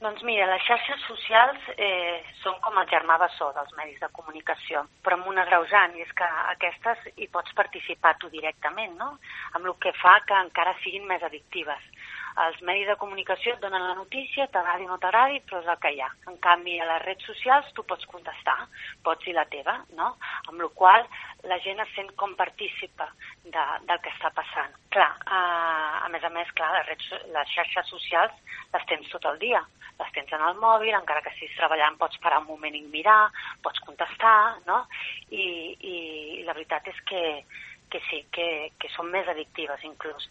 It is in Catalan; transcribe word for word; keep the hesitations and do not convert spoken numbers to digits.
Doncs mira, les xarxes socials eh, són com el germà bessó dels medis de comunicació, però amb un agreujant, i és que aquestes hi pots participar tu directament, no? Amb el que fa que encara siguin més addictives. Els medis de comunicació et donen la notícia, t'agradi o no t'agradi, però és el que hi ha. En canvi, a les redes socials tu pots contestar, pots dir la teva, no? Amb la qual la gent es sent com partícipa de, del que està passant. Clar, eh, a més a més, clar, les, redes, les xarxes socials les tens tot el dia. Les tens en el mòbil, encara que estiguis treballant pots parar un moment i mirar, pots contestar, no? I, i la veritat és que, que sí, que, que són més addictives inclús.